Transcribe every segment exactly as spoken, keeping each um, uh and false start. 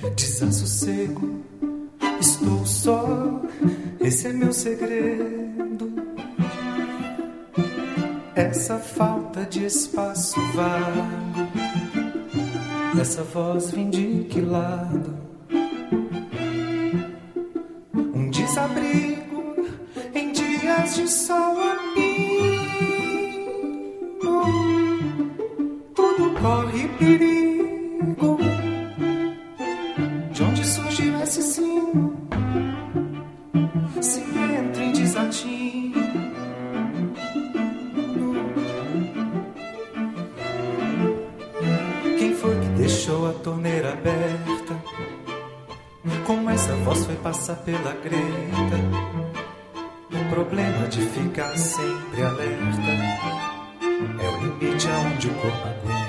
desassossego. Estou só, esse é meu segredo. Essa falta de espaço vago, essa voz vem de que lado? Um desabrigo em dias de sol a pino. Tudo corre perigo. De onde surgiu esse sino? Se entra em desatino. Quem foi que deixou a torneira aberta? Como essa voz foi passar pela greta? O problema de ficar sempre alerta é o limite aonde o corpo aguenta.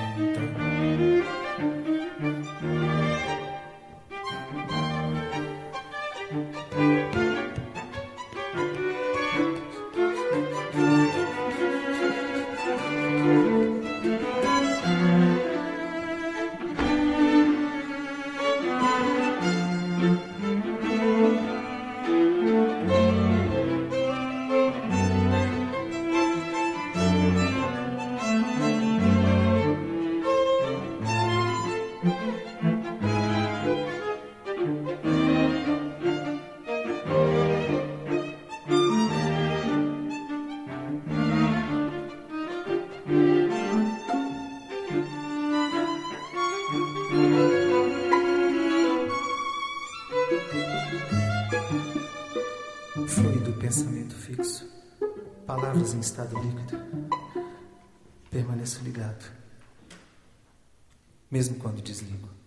Fluido pensamento fixo, palavras em estado líquido. Permaneço ligado, mesmo quando desligo.